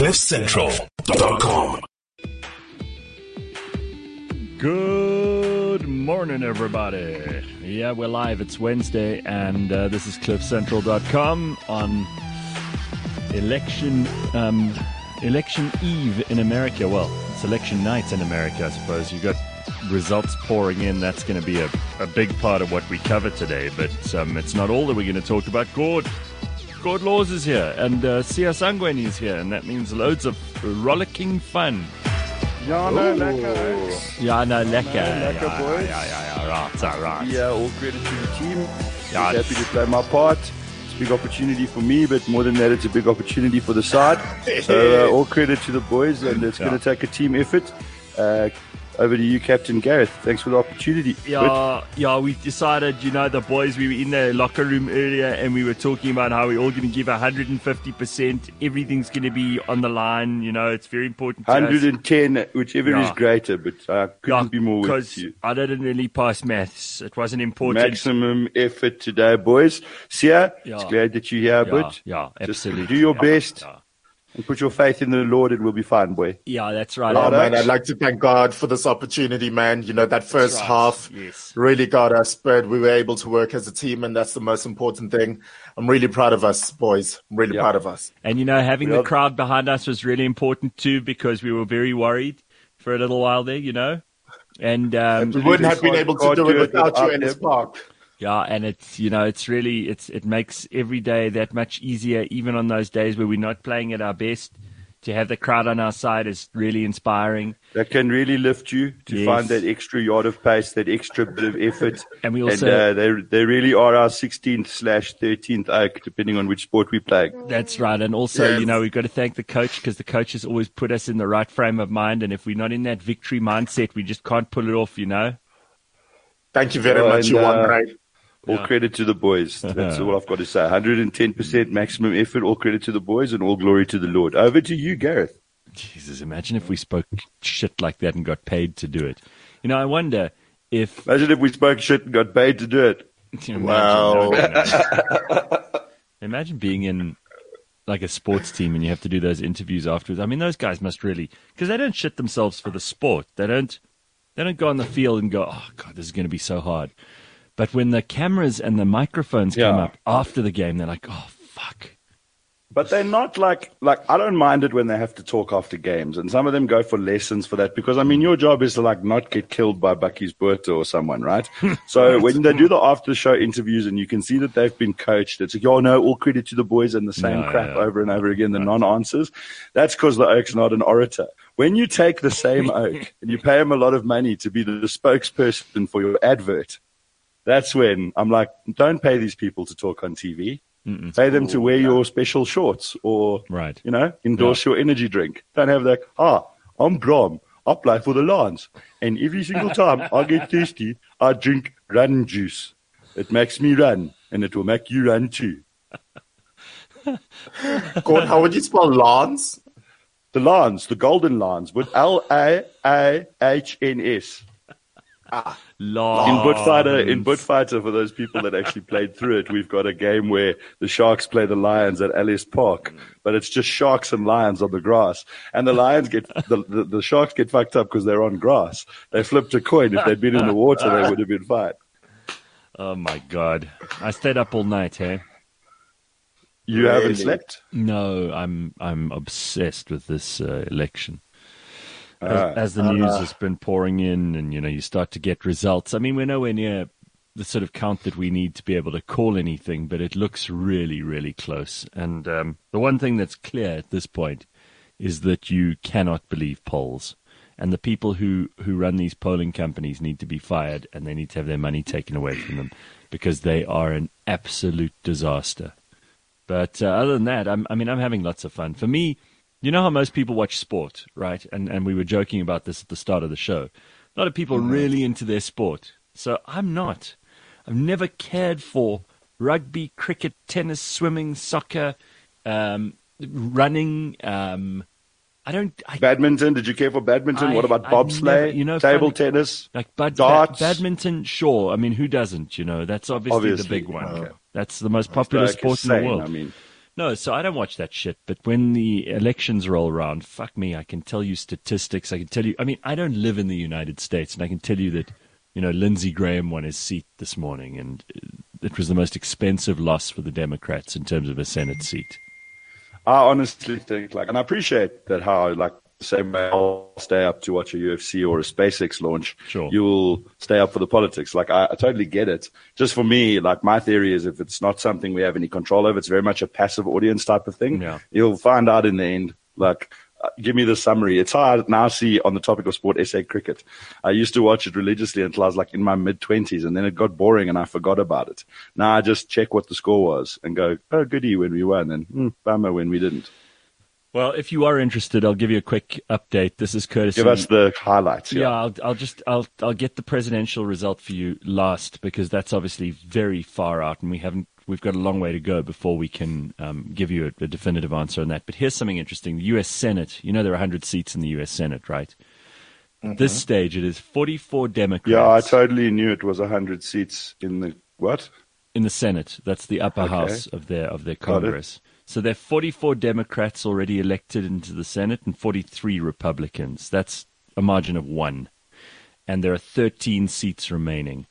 CliffCentral.com. Good morning, everybody. Yeah, we're live. It's Wednesday, and this is CliffCentral.com on election eve in America. Well, it's election night in America, I suppose. You've got results pouring in. That's going to be a big part of what we cover today, but it's not all that we're going to talk about. Gord Laws is here, and Sia Sangweni is here, and that means loads of rollicking fun. Ja, no, lekker. Ja, no, lekker. Lekker, boys. Right. Yeah, all credit to the team. Yeah, Just happy to play my part. It's a big opportunity for me, but more than that, it's a big opportunity for the side. So all credit to the boys, and it's going to take a team effort. Over to you, Captain Gareth. Thanks for the opportunity. Yeah, we decided, the boys, we were in the locker room earlier and we were talking about how we're all going to give 150%. Everything's going to be on the line. It's very important to 110, us. whichever is greater, but I couldn't be more with you. I didn't really pass maths. It wasn't important. Maximum effort today, boys. Sia, it's glad that you're here, but absolutely. Just do your best. And put your faith in the Lord, and we'll be fine, boy. Yeah, that's right. Oh, man, I'd like to thank God for this opportunity, man. That first half really got us, but we were able to work as a team, and that's the most important thing. I'm really proud of us, boys. I'm really proud of us. And, having the crowd behind us was really important, too, because we were very worried for a little while there, And we wouldn't have been able to do it without you in this park. Yeah, and it's it makes every day that much easier, even on those days where we're not playing at our best. To have the crowd on our side is really inspiring. That can really lift you to find that extra yard of pace, that extra bit of effort. And we also they really are our 16th/13th oak, depending on which sport we play. That's right, and also we've got to thank the coach, because the coach has always put us in the right frame of mind. And if we're not in that victory mindset, we just can't pull it off. Thank you very much. You won, right? All credit to the boys. That's all I've got to say. 110% maximum effort. All credit to the boys, and all glory to the Lord. Over to you, Gareth. Jesus, imagine if we spoke shit like that and got paid to do it. I wonder if... Imagine if we spoke shit and got paid to do it. Wow. Imagine being in like a sports team and you have to do those interviews afterwards. I mean, those guys must really... Because they don't shit themselves for the sport. They don't go on the field and go, oh, God, this is going to be so hard. But when the cameras and the microphones come up after the game, they're like, oh, fuck. But they're not like I don't mind it when they have to talk after games. And some of them go for lessons for that. Because, your job is to, not get killed by Bucky's Burter or someone, right? So when they do the after-show interviews and you can see that they've been coached, it's like, all credit to the boys and the same crap over and over again, the non-answers. That's because the Oak's not an orator. When you take the same Oak and you pay him a lot of money to be the spokesperson for your advert, that's when I'm like, don't pay these people to talk on TV. Pay them to wear your special shorts or, endorse your energy drink. Don't have that, I'm Brom. I play for the Lions. And every single time I get thirsty, I drink run juice. It makes me run, and it will make you run too. Gordon, how would you spell Lions? The Lions, the Golden Lions, with L-A-A-H-N-S. In Buttfighter, for those people that actually played through it, we've got a game where the Sharks play the Lions at Ellis Park, but it's just Sharks and Lions on the grass. And the Lions the Sharks get fucked up because they're on grass. They flipped a coin. If they'd been in the water, they would have been fine. Oh my God. I stayed up all night, hey? You haven't slept? No, I'm obsessed with this election. As the news has been pouring in and, you start to get results. I mean, we're nowhere near the sort of count that we need to be able to call anything, but it looks really, really close. And the one thing that's clear at this point is that you cannot believe polls. And the people who run these polling companies need to be fired, and they need to have their money taken away from them, because they are an absolute disaster. But other than that, I'm having lots of fun. For me, you know how most people watch sport, right? And we were joking about this at the start of the show. A lot of people are really into their sport. So I'm not. I've never cared for rugby, cricket, tennis, swimming, soccer, running. Badminton. Did you care for badminton? What about bobsleigh? Table tennis? Darts? Badminton, sure. I mean, who doesn't? That's obviously the big one. Okay. That's the most popular sport in the world. No, so I don't watch that shit. But when the elections roll around, fuck me, I can tell you statistics. I can tell you. I mean, I don't live in the United States, and I can tell you that, Lindsey Graham won his seat this morning, and it was the most expensive loss for the Democrats in terms of a Senate seat. I honestly think, and I appreciate that how, the same way I'll stay up to watch a UFC or a SpaceX launch, sure, you'll stay up for the politics. I totally get it. Just for me, my theory is if it's not something we have any control over, it's very much a passive audience type of thing. Yeah. You'll find out in the end, give me the summary. It's how I now see, on the topic of sport, SA cricket. I used to watch it religiously until I was in my mid-20s, and then it got boring and I forgot about it. Now I just check what the score was and go, oh, goody when we won, and bummer when we didn't. Well, if you are interested, I'll give you a quick update. This is courtesy. Give us the highlights. Yeah, I'll get the presidential result for you last, because that's obviously very far out, and we've got a long way to go before we can give you a definitive answer on that. But here's something interesting: the U.S. Senate. There are 100 seats in the U.S. Senate, right? At this stage, it is 44 Democrats. Yeah, I totally knew it was 100 seats in the what? In the Senate. That's the upper house of their Congress. So there are 44 Democrats already elected into the Senate and 43 Republicans. That's a margin of 1. And there are 13 seats remaining.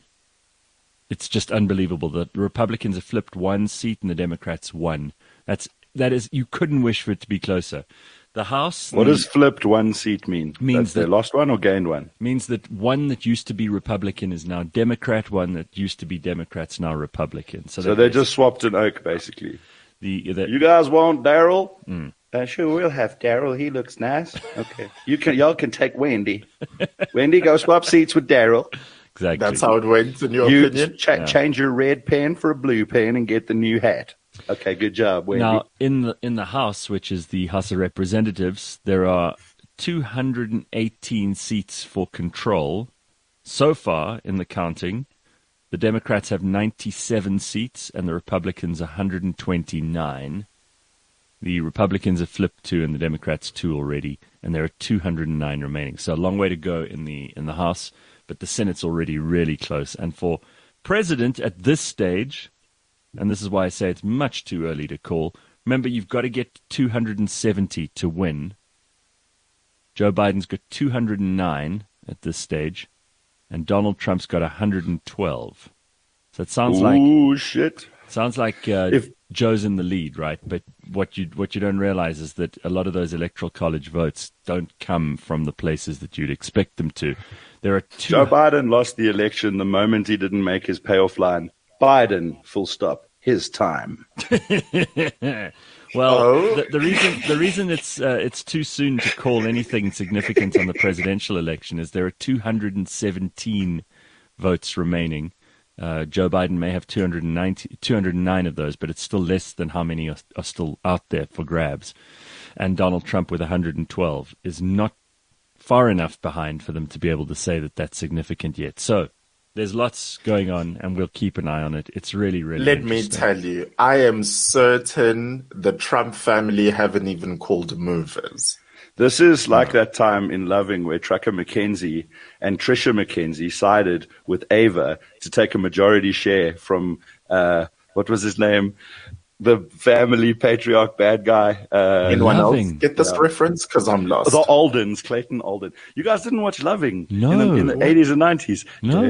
It's just unbelievable that the Republicans have flipped 1 seat and the Democrats 1. That is, you couldn't wish for it to be closer. The House. What does flipped 1 seat mean? Means that they lost 1 or gained 1? Means that 1 that used to be Republican is now Democrat, 1 that used to be Democrat's now Republican. So they just swapped an oak, basically. You guys want Daryl? Sure, we'll have Daryl. He looks nice. Okay, y'all can take Wendy. Wendy, go swap seats with Daryl. Exactly. That's how it went, in your opinion. Change your red pen for a blue pen and get the new hat. Okay, good job, Wendy. Now, in the House, which is the House of Representatives, there are 218 seats for control so far in the counting. The Democrats have 97 seats and the Republicans 129. The Republicans have flipped 2 and the Democrats 2 already, and there are 209 remaining. So a long way to go in the House, but the Senate's already really close. And for president at this stage, and this is why I say it's much too early to call, remember you've got to get 270 to win. Joe Biden's got 209 at this stage. And Donald Trump's got 112. So it sounds like Joe's in the lead, right? But what you don't realize is that a lot of those electoral college votes don't come from the places that you'd expect them to. There are Joe Biden lost the election the moment he didn't make his payoff line. Biden, full stop, his time. Well, the reason it's too soon to call anything significant on the presidential election is there are 217 votes remaining. Joe Biden may have 209 of those, but it's still less than how many are still out there for grabs. And Donald Trump with 112 is not far enough behind for them to be able to say that that's significant yet. So there's lots going on, and we'll keep an eye on it. It's really, really Let me tell you, I am certain the Trump family haven't even called movers. This is like that time in Loving where Trucker McKenzie and Trisha McKenzie sided with Ava to take a majority share from, what was his name? The family patriarch bad guy. Anyone else get this reference? Because I'm lost. The Aldens, Clayton Alden. You guys didn't watch Loving no. in the 80s and 90s? No.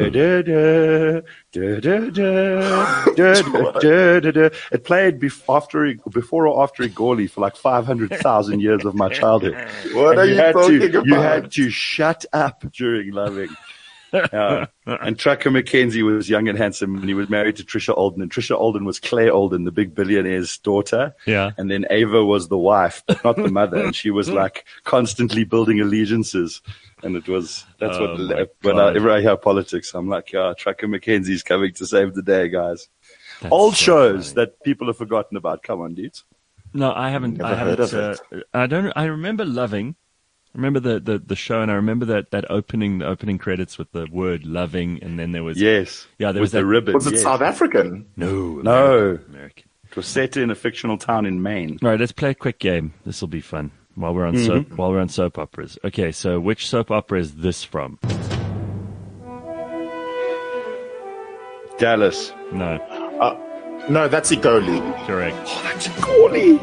It played before or after Igorli for like 500,000 years of my childhood. What are you talking about? You had to shut up during Loving. And Trucker McKenzie was young and handsome, and he was married to Trisha Alden, and Trisha Alden was Claire Alden, the big billionaire's daughter. Yeah. And then Ava was the wife, but not the mother, and she was like constantly building allegiances. And whenever I hear politics, I'm like, yeah, Trucker McKenzie's coming to save the day, guys. That's old so shows funny. That people have forgotten about. Come on, dudes. No, I haven't. Never heard of it. I remember Loving. I remember the show, and I remember the opening credits with the word "loving," and then there was there was the ribbon. Was it South African? No, American. It was set in a fictional town in Maine. All right, let's play a quick game. This will be fun while we're on soap operas. Okay, so which soap opera is this from? Dallas. No. No, that's Igoli. Correct. Oh, that's Igoli.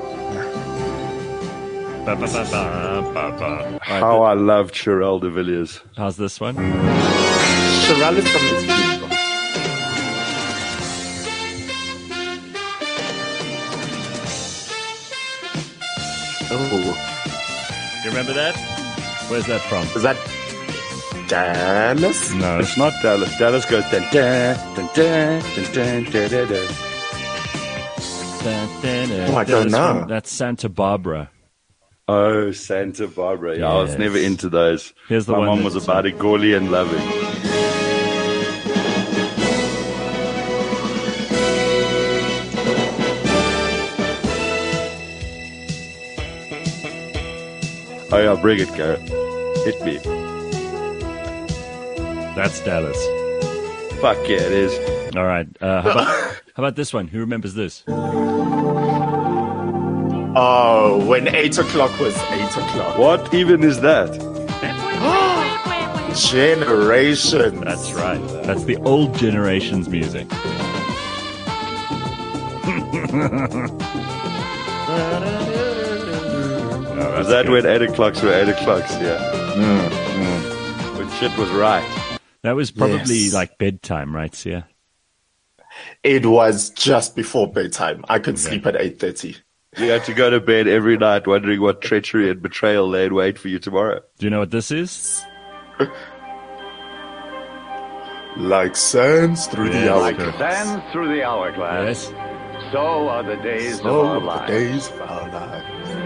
How I love Sherelle de Villiers. How's this one? Sherelle is from this people. Oh. You remember that? Where's that from? Is that Dallas? No. It's not Dallas. Dallas goes dun dun dun dun dun dun dun dun. I don't know. That's Santa Barbara. Oh, Santa Barbara. Yeah, I was Yes. never into those. Here's the My one mom was that's- about Igoli and loving. Oh yeah, bring it, Garrett. Hit me. That's Dallas. Fuck yeah, it is. All right. How about this one? Who remembers this? Oh, when 8 o'clock was 8 o'clock. What even is that? Generation. That's right. That's the old generation's music. Was that when 8 o'clocks were 8 o'clocks? Yeah. When shit was right. That was probably Yes. like bedtime, right, Sia? It was just before bedtime. I could sleep at 8:30. You had to go to bed every night wondering what treachery and betrayal they'd wait for you tomorrow. Do you know what this is? Like sands through the Yes, hourglass. correct. Sand through the hourglass. Yes. So are the days of Oh, our the lives. days of our lives.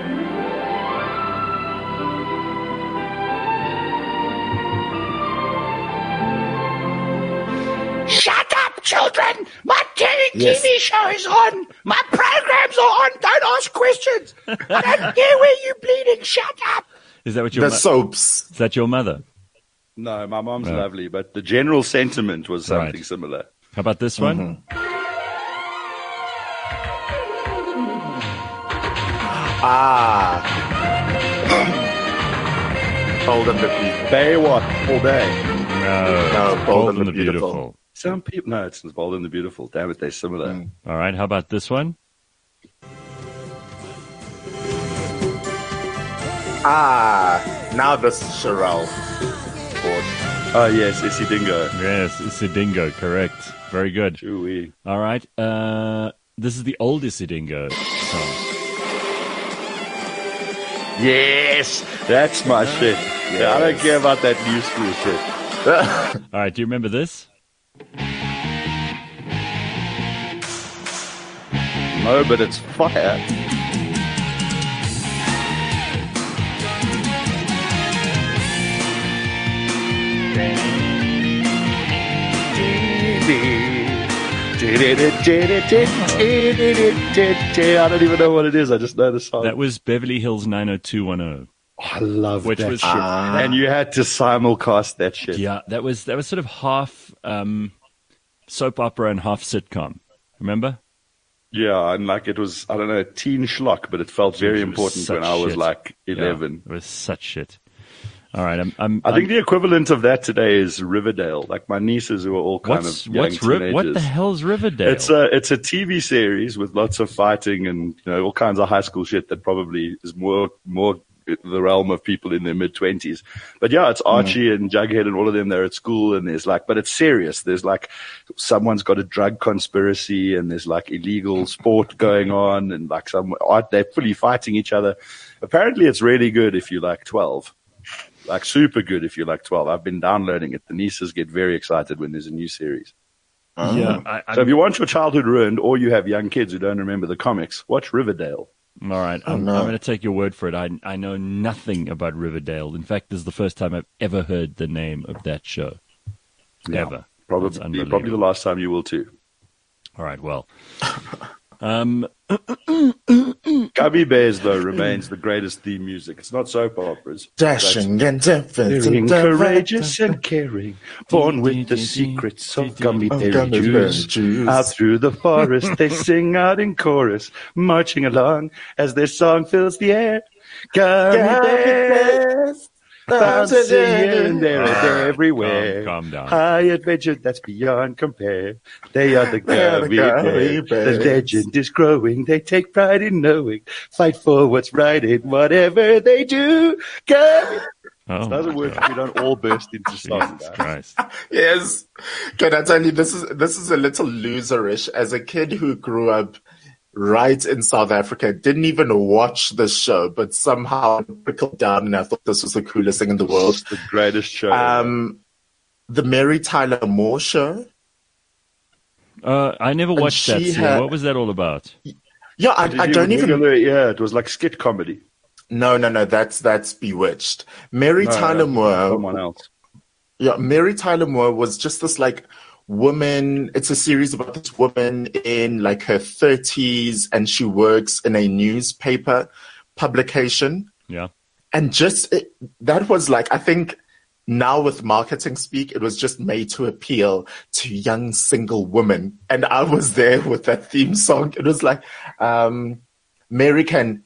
Shut up, children! My Yes. TV show is on! My programs are on! Don't ask questions! I don't care where you're bleeding! Shut up! Is that what your The soaps. Is that your mother? No, my mom's No. lovely, but the general sentiment was something Right. similar. How about this one? Ah. Bold and the Beautiful. Baywatch all day. No. Bold and the Beautiful. Some people, no, it's Bold and the Beautiful. Damn it, they're similar. All right. How about this one? Ah. Now this is Sherelle. Oh, yes, Issy Dingo. Yes, it's a dingo. Correct. Very good. Chewy. All right. This is the oldest Dingo song. Yes, that's my shit. Yeah, I don't care about that new school shit. All right. Do you remember this? No, but it's fire. I don't even know what it is. I just know the song. That was Beverly Hills 90210. Oh, I love Which that was- shit. And you had to simulcast that shit. Yeah, that was sort of half soap opera and half sitcom. Remember? Yeah, and like it was, I don't know, teen schlock, but it felt very It was important such when I was shit. like Yeah, 11. it was such shit. All right, I think the equivalent of that today is Riverdale. Like my nieces who are all kind of young teenagers. what the hell's Riverdale? It's a TV series with lots of fighting and all kinds of high school shit that probably is more the realm of people in their mid-20s. But yeah, it's Archie and Jughead and all of them. They're at school and there's like, but it's serious. There's like someone's got a drug conspiracy and there's like illegal sport going on and like they're fully fighting each other. Apparently it's really good if you're like 12. Like super good if you're like 12. I've been downloading it. The nieces get very excited when there's a new series. yeah. So if you want your childhood ruined or you have young kids who don't remember the comics, watch Riverdale. All right, I'm going to take your word for it. I know nothing about Riverdale. In fact, this is the first time I've ever heard the name of that show. Ever. That's Probably unbelievable. the last time you will too. All right, well. Gummy Bears, though, remains the greatest theme music. It's not soap operas. Dashing and different. Daring, courageous and caring, born with the secrets of gummy berry juice. Out through the forest they sing out in chorus, marching along as their song fills the air. Gummy bears, Bouncing here and there and everywhere. Calm down. High adventure that's beyond compare. They are the Gummy Bears. The legend is growing. They take pride in knowing. Fight for what's right in whatever they do. Gummy. Oh, It doesn't work if we don't all burst into song. Jesus Christ. Yes. Can I tell you, this is a little loserish. As a kid who grew up right in South Africa, didn't even watch the show, but somehow it trickled down, and I thought this was the coolest thing in the world. It's the greatest show. The Mary Tyler Moore Show. I never watched that. had- What was that all about? Yeah, I don't even. Yeah, it was like skit comedy. No. That's Bewitched. Mary Tyler Moore. Someone else. Yeah, Mary Tyler Moore was just this like woman. It's a series about this woman in like her 30s, and she works in a newspaper publication. Yeah. And that was like, I think now with marketing speak, it was just made to appeal to young single women. And I was there with that theme song. It was like, Mary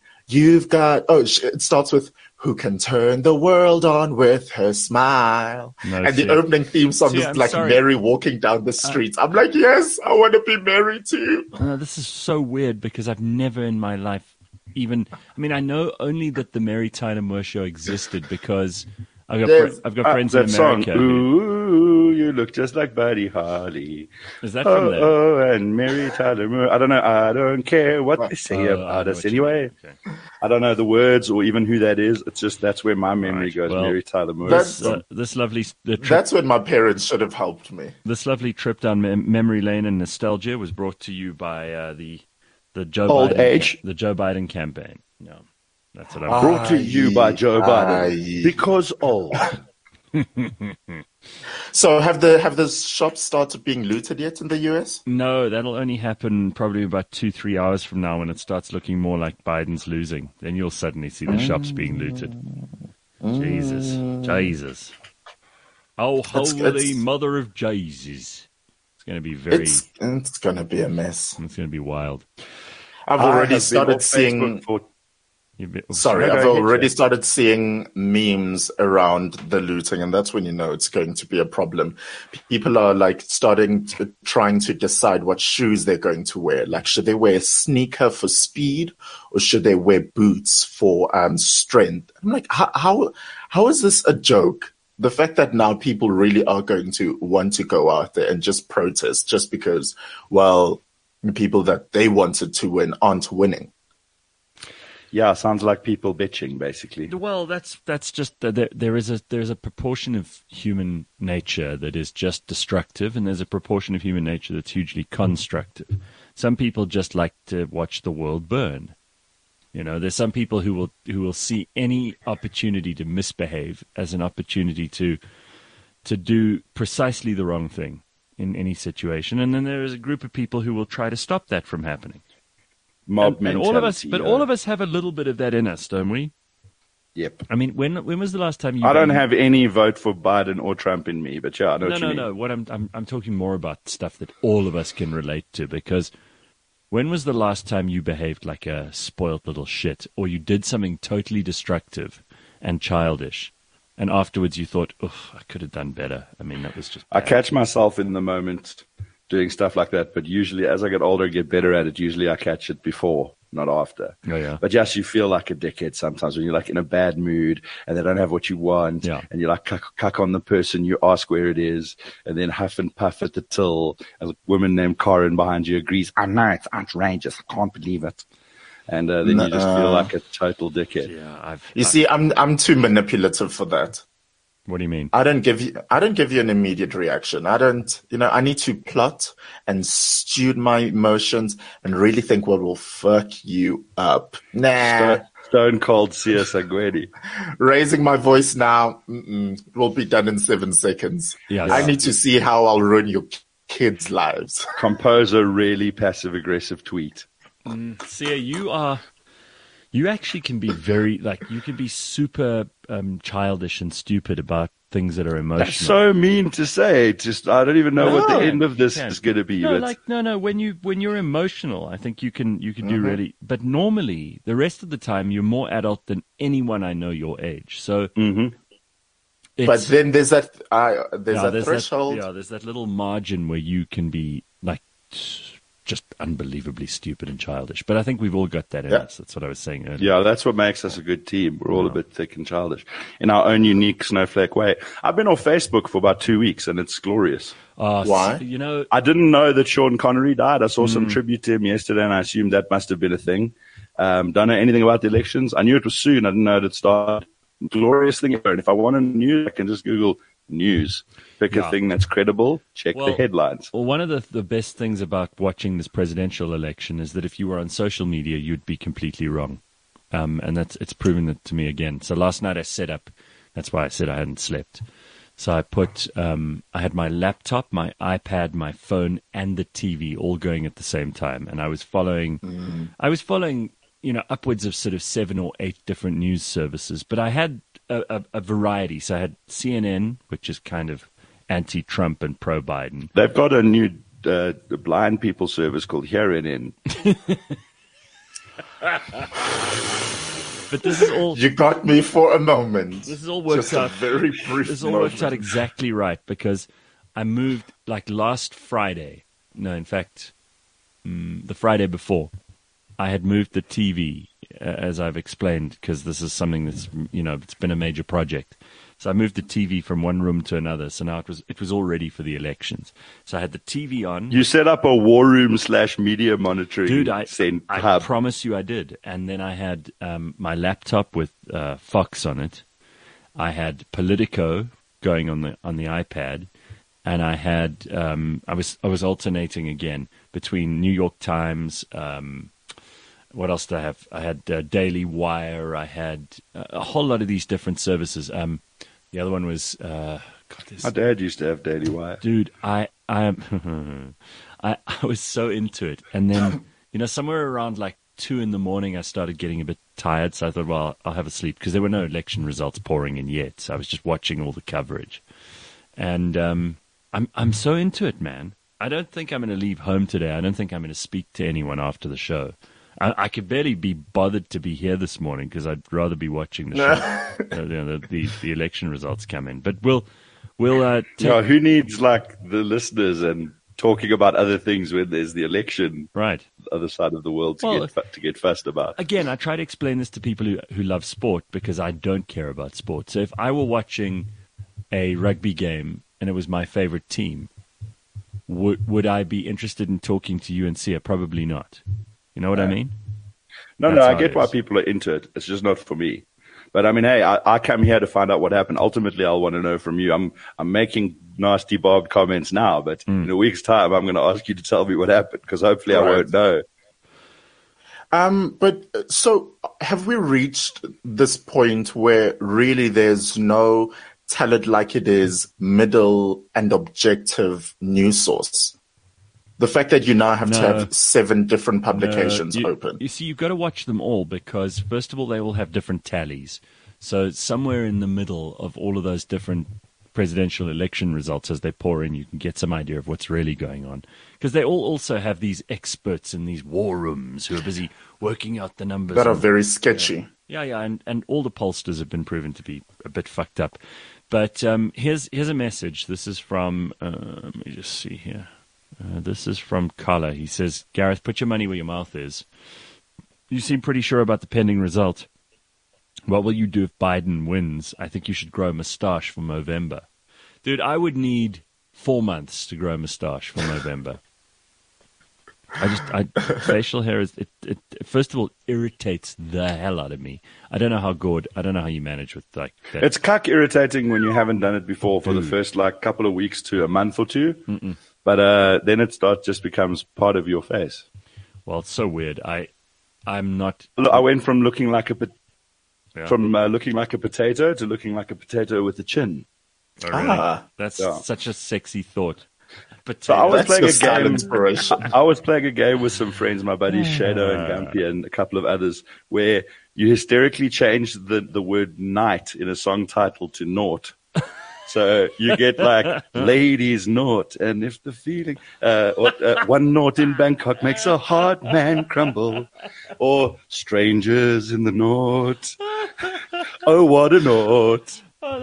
it starts with, who can turn the world on with her smile. And the opening theme song is like sorry. Mary walking down the streets. I'm like, yes, I want to be Mary too. This is so weird because I've never in my life I know only that the Mary Tyler Moore Show existed because I've got friends in America. Song, ooh, you look just like Buddy Holly. Is that from there? Oh, and Mary Tyler Moore. I don't know. I don't care what they say about us anyway. Okay. I don't know the words or even who that is. It's just that's where my memory goes. Well, Mary Tyler Moore. That's when my parents should have helped me. This lovely trip down memory lane and nostalgia was brought to you by the Joe Biden campaign. No. That's what I'm brought to you by Joe Biden because old. So have the shops started being looted yet in the US? No, that'll only happen probably about 2-3 hours from now when it starts looking more like Biden's losing. Then you'll suddenly see the shops being looted. Jesus. Oh, holy mother of Jesus. It's going to be It's going to be a mess. It's going to be wild. I've already started seeing... I've already started seeing memes around the looting, and that's when you know it's going to be a problem. People are like trying to decide what shoes they're going to wear. Like, should they wear a sneaker for speed, or should they wear boots for strength? I'm like, how is this a joke? The fact that now people really are going to want to go out there and just protest just because, well, the people that they wanted to win aren't winning. Yeah, sounds like people bitching, basically. Well, that's just there's a proportion of human nature that is just destructive, and there's a proportion of human nature that's hugely constructive. Some people just like to watch the world burn. You know, there's some people who will see any opportunity to misbehave as an opportunity to do precisely the wrong thing in any situation, and then there is a group of people who will try to stop that from happening. Mob mentality. All of us have a little bit of that in us, don't we? Yep. I mean, when was the last time you? I don't have any vote for Biden or Trump in me, but yeah, I know what you mean. No. What I'm talking more about stuff that all of us can relate to. Because when was the last time you behaved like a spoilt little shit, or you did something totally destructive and childish, and afterwards you thought, "Oh, I could have done better." I mean, that was just bad. I catch myself in the moment doing stuff like that, but usually as I get older and get better at it, usually I catch it before, not after. Oh, yeah. But yes, you feel like a dickhead sometimes when you're like in a bad mood and they don't have what you want, and you're like cuck on the person, you ask where it is, and then huff and puff at the till, and a woman named Karen behind you agrees, I know, it's outrageous, I can't believe it. And then you just feel like a total dickhead. Yeah, see, I'm too manipulative for that. What do you mean? I don't give you an immediate reaction. I need to plot and stew my emotions and really think what will fuck you up. Nah. Stone cold C.S. Aguedi. Raising my voice now will be done in 7 seconds. Yes. I need to see how I'll ruin your kids' lives. Compose a really passive aggressive tweet. Sia, you actually can be you can be super childish and stupid about things that are emotional. That's so mean to say. Just I don't even know what the end of this is going to be. No. When you're emotional, I think you can do really. But normally, the rest of the time, you're more adult than anyone I know your age. So But then there's that threshold. There's that little margin where you can be like just unbelievably stupid and childish. But I think we've all got that in us. That's what I was saying earlier. Yeah, that's what makes us a good team. We're all a bit thick and childish in our own unique snowflake way. I've been off Facebook for about 2 weeks, and it's glorious. Why? So, I didn't know that Sean Connery died. I saw some tribute to him yesterday, and I assumed that must have been a thing. Don't know anything about the elections. I knew it was soon. I didn't know it started. Glorious thing ever. And if I want to news, I can just Google news. Pick a thing that's credible, check the headlines. Well, one of the best things about watching this presidential election is that if you were on social media, you'd be completely wrong. And it's proven it to me again. So last night I set up, that's why I said I hadn't slept. So I put, I had my laptop, my iPad, my phone, and the TV all going at the same time. And I was following, upwards of sort of 7 or 8 different news services. But I had a variety. So I had CNN, which is kind of anti-Trump and pro-Biden. They've got a new blind people service called Hearing In. But this is all. You got me for a moment. This is all worked Just out. A very brief. This all worked out exactly right because I moved like last Friday. No, in fact, the Friday before, I had moved the TV, as I've explained, because this is something that's it's been a major project. So I moved the TV from one room to another. So now it was all ready for the elections. So I had the TV on. You set up a war room / media monitoring. Dude, I hub. promise you I did. And then I had my laptop with Fox on it. I had Politico going on the iPad, and I had I was alternating again between New York Times. What else did I have? I had Daily Wire. I had a whole lot of these different services. The other one was my dad used to have Daily Wire. Dude, I was so into it, and then somewhere around like 2 a.m, I started getting a bit tired. So I thought, well, I'll have a sleep because there were no election results pouring in yet. So I was just watching all the coverage, and I'm so into it, man. I don't think I'm going to leave home today. I don't think I'm going to speak to anyone after the show. I could barely be bothered to be here this morning because I'd rather be watching the show. The election results come in, but we'll. Who needs like the listeners and talking about other things when there's the election, right? The other side of the world to get fussed about. Again, I try to explain this to people who love sport because I don't care about sport. So if I were watching a rugby game and it was my favorite team, would I be interested in talking to UNC? Probably not. You know what I mean? No, I get why people are into it. It's just not for me. But I mean, hey, I come here to find out what happened. Ultimately, I'll want to know from you. I'm making nasty barbed comments now, but in a week's time, I'm going to ask you to tell me what happened because hopefully I won't know. But so have we reached this point where really there's no tell it like it is middle and objective news source? The fact that you now have to have 7 different publications open. You see, you've got to watch them all because, first of all, they all have different tallies. So somewhere in the middle of all of those different presidential election results as they pour in, you can get some idea of what's really going on. Because they all also have these experts in these war rooms who are busy working out the numbers. That are very sketchy. Yeah, and all the pollsters have been proven to be a bit fucked up. But here's a message. This is from, let me just see here. This is from Kala. He says, Gareth, put your money where your mouth is. You seem pretty sure about the pending result. What will you do if Biden wins? I think you should grow a moustache for November. Dude, I would need 4 months to grow a moustache for November. Facial hair is, it first of all, irritates the hell out of me. I don't know how you manage with like that. It's cuck irritating when you haven't done it before for the first like couple of weeks to a month or two. Mm-mm. But then it just becomes part of your face. Well, it's so weird. I'm not. I went from looking like looking like a potato to looking like a potato with a chin. Oh, really? That's such a sexy thought. So I was playing a game. I was playing a game with some friends, my buddies Shadow and Gumpy and a couple of others, where you hysterically changed the word night in a song title to naught. So you get like ladies naught, and if the feeling, 1 naught in Bangkok makes a hard man crumble, or strangers in the naught. Oh, what a naught. Oh,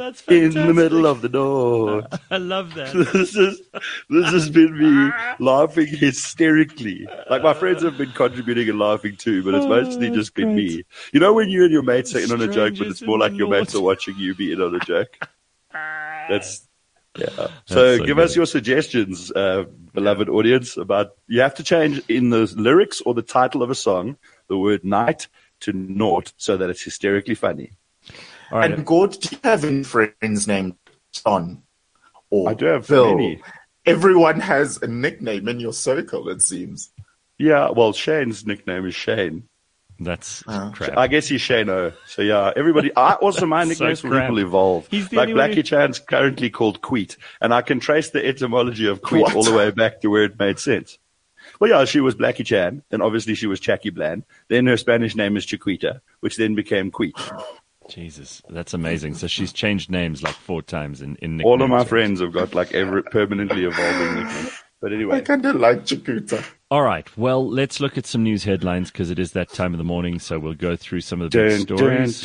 that's in fantastic. the middle of the north. I love that. This has been me laughing hysterically. Like my friends have been contributing and laughing too, but it's mostly just been me. You know when you and your mates are in on a joke, but it's more like your mates are watching you be in on a joke? That's So give us your suggestions, beloved audience, about you have to change in the lyrics or the title of a song the word night to naught so that it's hysterically funny. All right. And Gord, do you have any friends named John or I do have Bill? many. Everyone has a nickname in your circle, it seems. Yeah, well, Shane's nickname is Shane. That's crap. I guess he's Shane-O. So yeah, everybody. My nicknames for people evolve. Like Blackie Chan's currently called Queet, and I can trace the etymology of Queet all the way back to where it made sense. Well, yeah, she was Blackie Chan, and obviously she was Chacky Bland. Then her Spanish name is Chiquita, which then became Queet. Jesus, that's amazing. So she's changed names like 4 times in nicknames. All of my friends have got like every permanently evolving nickname. But anyway. I kind of like Chiquita. All right. Well, let's look at some news headlines because it is that time of the morning. So we'll go through some of the big stories.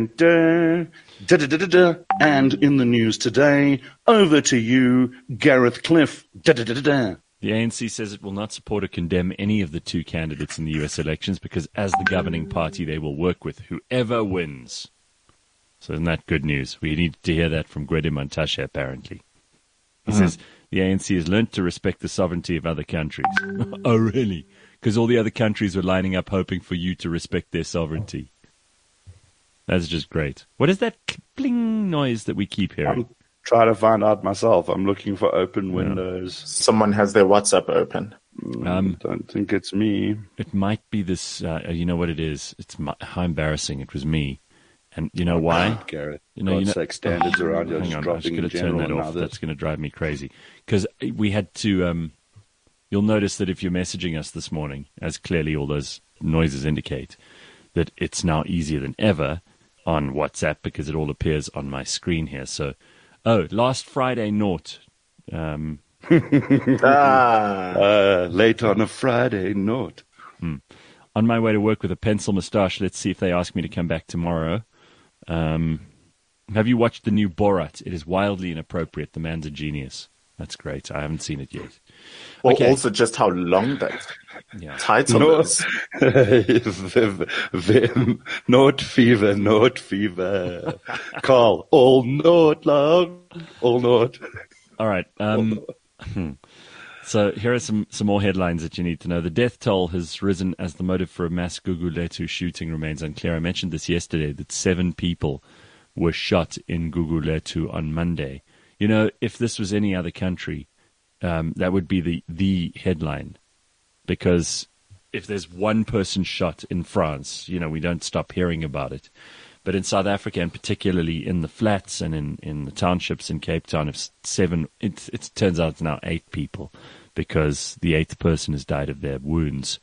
And in the news today, over to you, Gareth Cliff. The ANC says it will not support or condemn any of the 2 candidates in the U.S. elections because as the governing party, they will work with whoever wins. So isn't that good news? We need to hear that from Gwede Mantashe, apparently. He says the ANC has learnt to respect the sovereignty of other countries. Oh, really? Because all the other countries were lining up hoping for you to respect their sovereignty. That's just great. What is that bling noise that we keep hearing? I'm trying to find out myself. I'm looking for open windows. Someone has their WhatsApp open. Don't think it's me. It might be this. You know what it is? How embarrassing. It was me. And you know why? Gareth, standards around you. Hang on, I'm just going to turn that off. That's going to drive me crazy. Because we had to, you'll notice that if you're messaging us this morning, as clearly all those noises indicate, that it's now easier than ever on WhatsApp because it all appears on my screen here. So, last Friday naught. Late on a Friday naught. On my way to work with a pencil moustache. Let's see if they ask me to come back tomorrow. Have you watched the new Borat? It is wildly inappropriate. The man's a genius. That's great. I haven't seen it yet. Well, also just how long that title is. Note fever. Call all note long, all note. All right. So here are some more headlines that you need to know. The death toll has risen as the motive for a mass Gugulethu shooting remains unclear. I mentioned this yesterday, that 7 people were shot in Gugulethu on Monday. You know, if this was any other country, that would be the headline. Because if there's 1 person shot in France, you know, we don't stop hearing about it. But in South Africa, and particularly in the flats and in the townships in Cape Town, it turns out it's now 8 people. Because the 8th person has died of their wounds.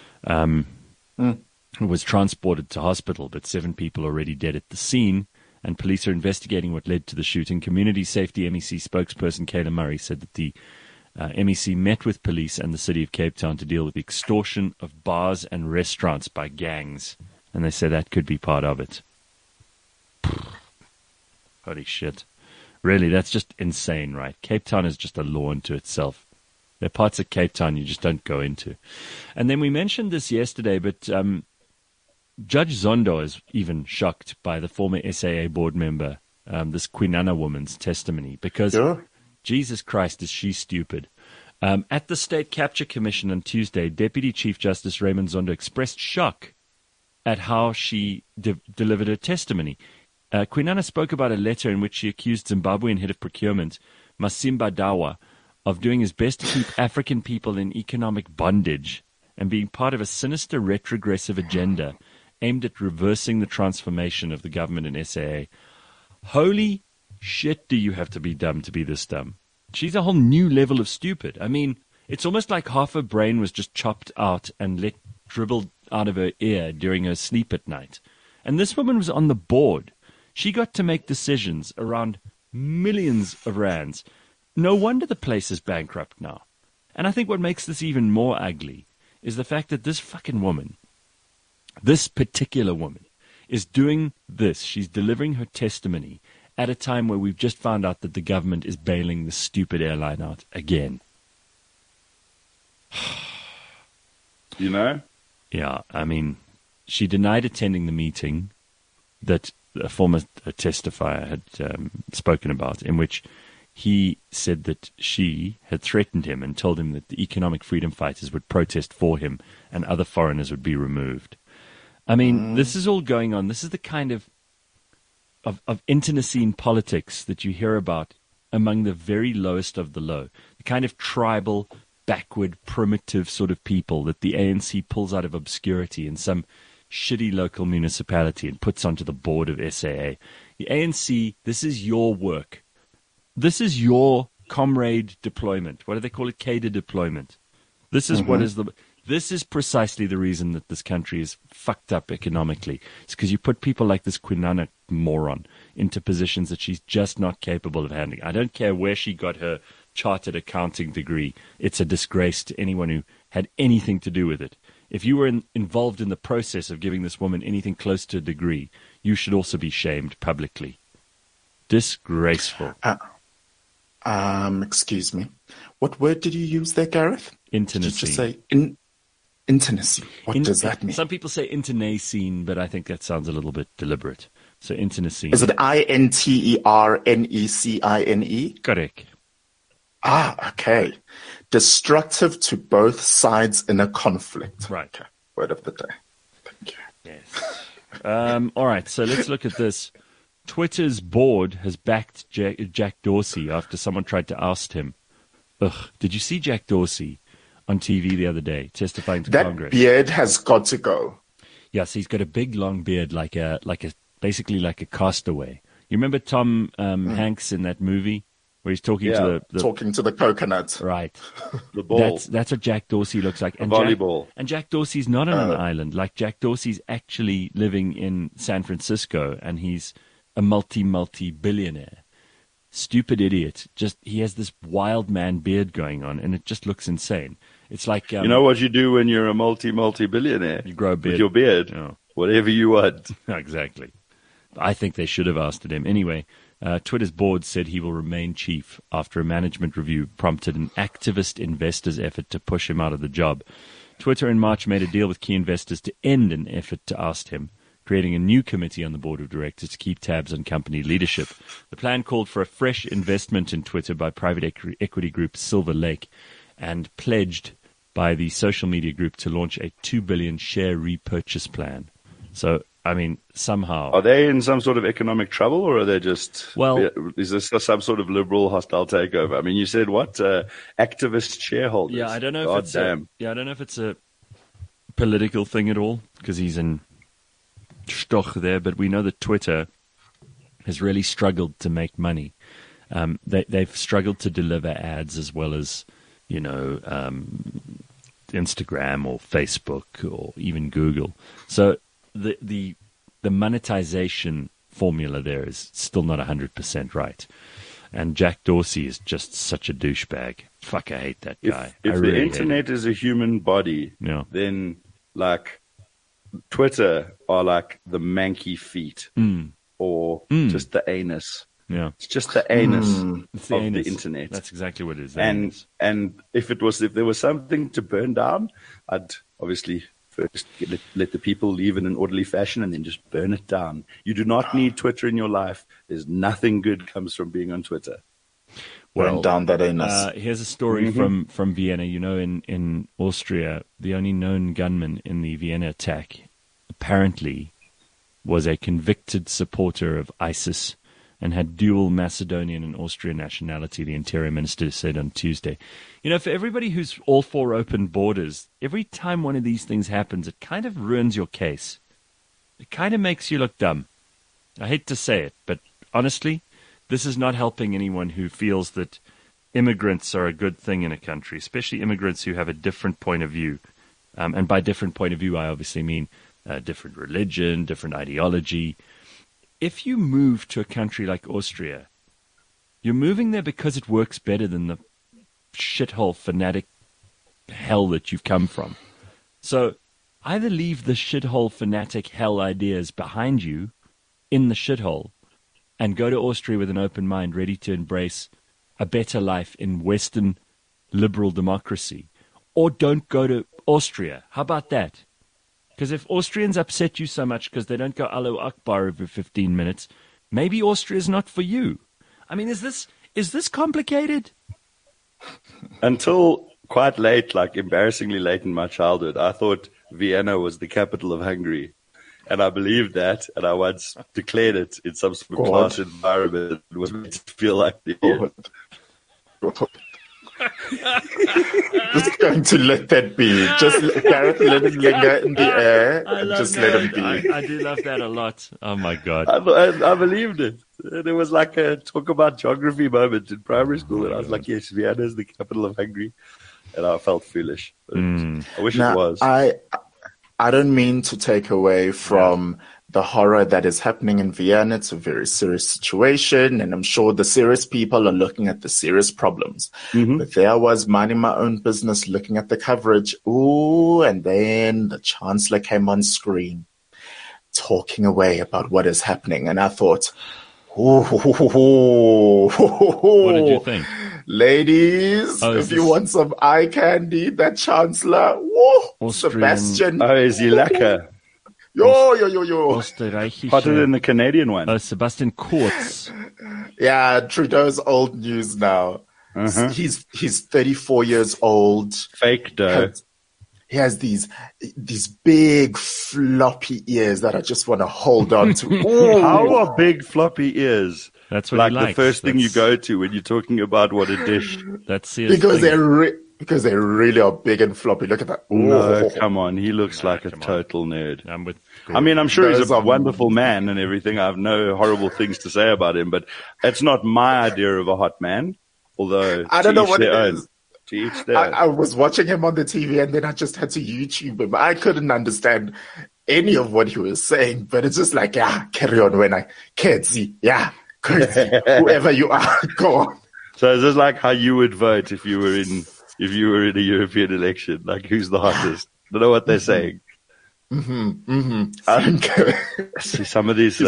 Was transported to hospital, but 7 people already dead at the scene, and police are investigating what led to the shooting. Community Safety MEC spokesperson Kayla Murray said that the MEC met with police and the city of Cape Town to deal with the extortion of bars and restaurants by gangs, and they say that could be part of it. Holy shit. Really, that's just insane, right? Cape Town is just a law unto itself. There are parts of Cape Town you just don't go into. And then we mentioned this yesterday, but Judge Zondo is even shocked by the former SAA board member, this Kwinana woman's testimony, because Jesus Christ, is she stupid. At the State Capture Commission on Tuesday, Deputy Chief Justice Raymond Zondo expressed shock at how she delivered her testimony. Kwinana spoke about a letter in which she accused Zimbabwean head of procurement, Masimba Dawa, of doing his best to keep African people in economic bondage and being part of a sinister retrogressive agenda aimed at reversing the transformation of the government in SAA. Holy shit, do you have to be dumb to be this dumb? She's a whole new level of stupid. I mean, it's almost like half her brain was just chopped out and dribbled out of her ear during her sleep at night. And this woman was on the board. She got to make decisions around millions of rands. No wonder the place is bankrupt now. And I think what makes this even more ugly is the fact that this fucking woman, this particular woman, is doing this. She's delivering her testimony at a time where we've just found out that the government is bailing the stupid airline out again. You know? Yeah, I mean, she denied attending the meeting that a former testifier had spoken about, in which he said that she had threatened him and told him that the economic freedom fighters would protest for him and other foreigners would be removed. I mean, this is all going on. This is the kind of internecine politics that you hear about among the very lowest of the low, the kind of tribal, backward, primitive sort of people that the ANC pulls out of obscurity in some shitty local municipality and puts onto the board of SAA. The ANC, this is your work. This is your comrade deployment. What do they call it? Cadre deployment. This is what is the... This is precisely the reason that this country is fucked up economically. It's because you put people like this Kwinana moron into positions that she's just not capable of handling. I don't care where she got her chartered accounting degree. It's a disgrace to anyone who had anything to do with it. If you were involved in the process of giving this woman anything close to a degree, you should also be shamed publicly. Disgraceful. Excuse me. What word did you use there, Gareth? Intimacy. Did you just say intimacy? What does that mean? Some people say internecine, but I think that sounds a little bit deliberate. So internecine. Is it INTERNECINE? Correct. Okay. Destructive to both sides in a conflict. Right. Okay. Word of the day. Thank you. Yes. All right, so let's look at this. Twitter's board has backed Jack Dorsey after someone tried to oust him. Ugh. Did you see Jack Dorsey on TV the other day testifying to Congress? That beard has got to go. Yes, he's got a big long beard basically like a castaway. You remember Tom Hanks in that movie where he's talking to the coconut. Right. The ball. That's what Jack Dorsey looks like. And volleyball. And Jack Dorsey's not on an island. Like, Jack Dorsey's actually living in San Francisco, and he's a multi-billionaire. Stupid idiot. Just, he has this wild man beard going on, and it just looks insane. It's like... you know what you do when you're a multi-billionaire? You grow a beard. With your beard. Oh. Whatever you want. Exactly. I think they should have ousted him. Anyway, Twitter's board said he will remain chief after a management review prompted an activist investor's effort to push him out of the job. Twitter in March made a deal with key investors to end an effort to oust him, creating a new committee on the board of directors to keep tabs on company leadership. The plan called for a fresh investment in Twitter by private equity group Silver Lake and pledged by the social media group to launch a 2 billion share repurchase plan. So, I mean, somehow... Are they in some sort of economic trouble, or are they just... Well... Is this some sort of liberal hostile takeover? I mean, you said what? Activist shareholders. Yeah, I don't know if it's a political thing at all, because he's in Stoch there, but we know that Twitter has really struggled to make money. They've struggled to deliver ads as well as, Instagram or Facebook or even Google. So the monetization formula there is still not 100% right. And Jack Dorsey is just such a douchebag. Fuck, I hate that guy. If the internet is a human body, then like Twitter are like the manky feet or just the anus. Yeah, it's just the anus of the internet. That's exactly what it is. And if there was something to burn down, I'd obviously first let the people leave in an orderly fashion and then just burn it down. You do not need Twitter in your life. There's nothing good comes from being on Twitter. Burn down that anus. Here's a story from Vienna. In Austria, the only known gunman in the Vienna attack apparently was a convicted supporter of ISIS and had dual Macedonian and Austrian nationality, the Interior Minister said on Tuesday. For everybody who's all for open borders, every time one of these things happens, it kind of ruins your case. It kind of makes you look dumb. I hate to say it, but honestly, this is not helping anyone who feels that immigrants are a good thing in a country, especially immigrants who have a different point of view. And by different point of view, I obviously mean different religion, different ideology. If you move to a country like Austria, you're moving there because it works better than the shithole fanatic hell that you've come from. So either leave the shithole fanatic hell ideas behind you in the shithole, and go to Austria with an open mind, ready to embrace a better life in Western liberal democracy. Or don't go to Austria. How about that? Because if Austrians upset you so much because they don't go Allahu Akbar every 15 minutes, maybe Austria is not for you. I mean, is this complicated? Until quite late, like embarrassingly late in my childhood, I thought Vienna was the capital of Hungary. And I believed that, and I once declared it in some sort of class environment. It was made to feel like the Just going to let that be. Just Gareth, let it linger in the air and just let him be. I do love that a lot. Oh my God. I believed it. And it was like a talk about geography moment in primary school. And I was like, yes, Vienna is the capital of Hungary. And I felt foolish. I wish it was. I don't mean to take away from the horror that is happening in Vienna. It's a very serious situation, and I'm sure the serious people are looking at the serious problems. But there I was minding my own business, looking at the coverage. Ooh, and then the Chancellor came on screen talking away about what is happening. And I thought, What did you think? Ladies, if you want some eye candy, that Chancellor, whoa, Sebastian. Oh, is he lekker? Yo. Österreichische. Hotter than the Canadian one. Sebastian Kurz. Yeah, Trudeau's old news now. He's 34 years old. Fake dough. He has these big floppy ears that I just want to hold on to. How are big floppy ears? That's what like he likes. The first thing you go to when you're talking about what a dish. That's because they really are big and floppy. Look at that. No, come on. He looks like a total nerd. I'm sure he's a wonderful man and everything. I have no horrible things to say about him, but that's not my idea of a hot man. Although I don't know what it is. I was watching him on the TV and then I just had to YouTube him. I couldn't understand any of what he was saying, but it's just like, carry on when I can't see. Yeah, crazy. Whoever you are, go on. So is this like how you would vote if you were in a European election? Like, who's the hottest? I don't know what they're saying. See, some of these